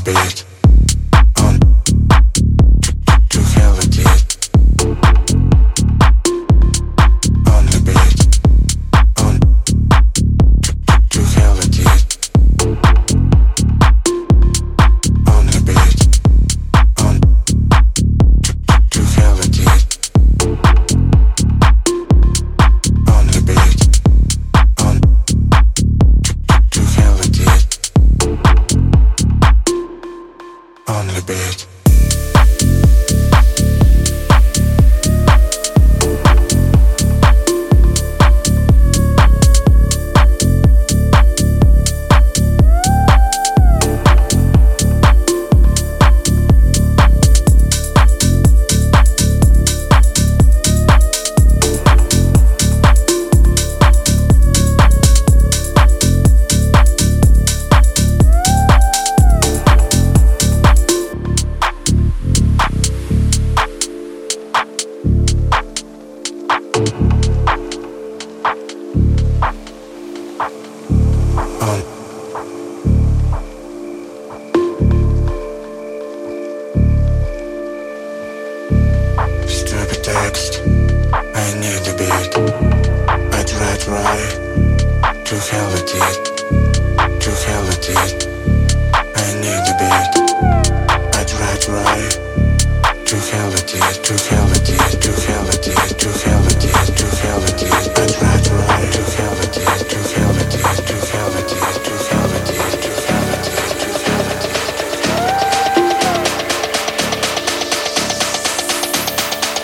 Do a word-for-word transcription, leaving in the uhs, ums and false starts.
beat, on to hell it is. On the beat, on to hell it is. On the beat, on to hell it is. On the beat, on to hell it is. On the beat. On stupid text, I need a beat. I try, try, to hell it is, to hell it is. I need a beat. I try, try, to hell it is, to hell